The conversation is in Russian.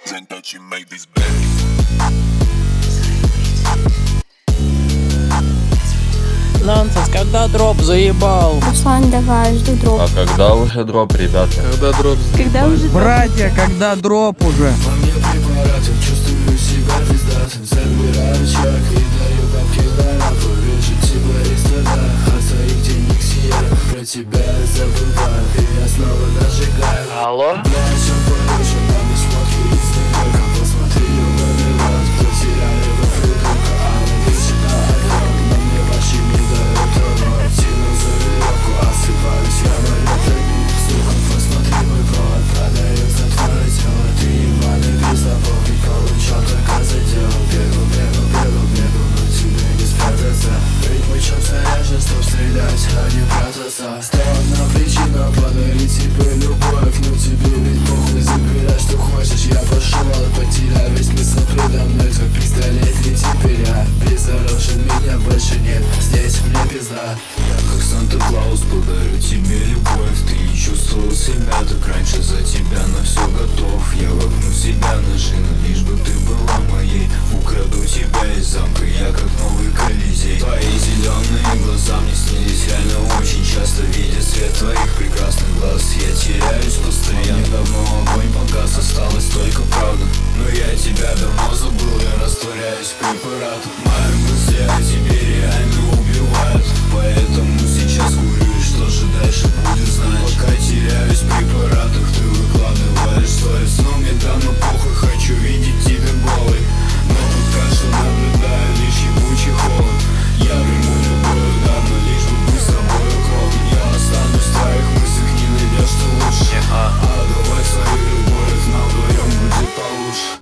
Нонсенс, когда дроп заебал? Руслан, давай, жду дроп. А когда уже дроп, ребята? Когда дроп Когда уже Братья, когда дроп уже? По мне препараты, чувствую себя пиздатым. Забираю чек и даю бабки на рампу. Вижу типа из стада, от своих денег сияю. Про тебя я забываю, и я снова нажигаю. Алло? Бля, чем поручен, на мне шмотки из Нью-Йорка. Посмотри, ёбаный рот, потеряли во придурка. А на вещи на огонь, но мне ваши не дают трону. Тяну за веревку, осыпаюсь я монетами. Сука, посмотри, мой провод продается твое тело. Ты ебаный пиздобол, и получал только за дело. Бегал, но тебе не спрятаться. Ведь мы чем заряжен, чтоб стрелять, а не прятаться. Стала одна причина подарить тебе любовь. Ну тебе ведь похуй, забирай, что хочешь. Я пошел, потеряю весь смысл предо мной. Твой пистолет, и теперь я безоружен, меня больше нет. Здесь мне пизда. Я как Санта-Клаус подарю тебе любовь. Ты не чувствовал себя так раньше, за тебя на все готов. Я вогну себя на шину, лишь бы ты была моей. Украду тебя из замка, я как новый Колизей. Твои зеленые глаза мне снились реально очень часто. Видя свет твоих прекрасных глаз, я теряюсь постоянно. Давно огонь погас, осталась только правда. Но я тебя давно забыл, я растворяюсь препаратом. Мои мысли о тебе реально убивают. Поэтому сейчас курю, и что же дальше будет знать. Пока теряюсь в препаратах, ты выкладываешь сторис. Но мне давно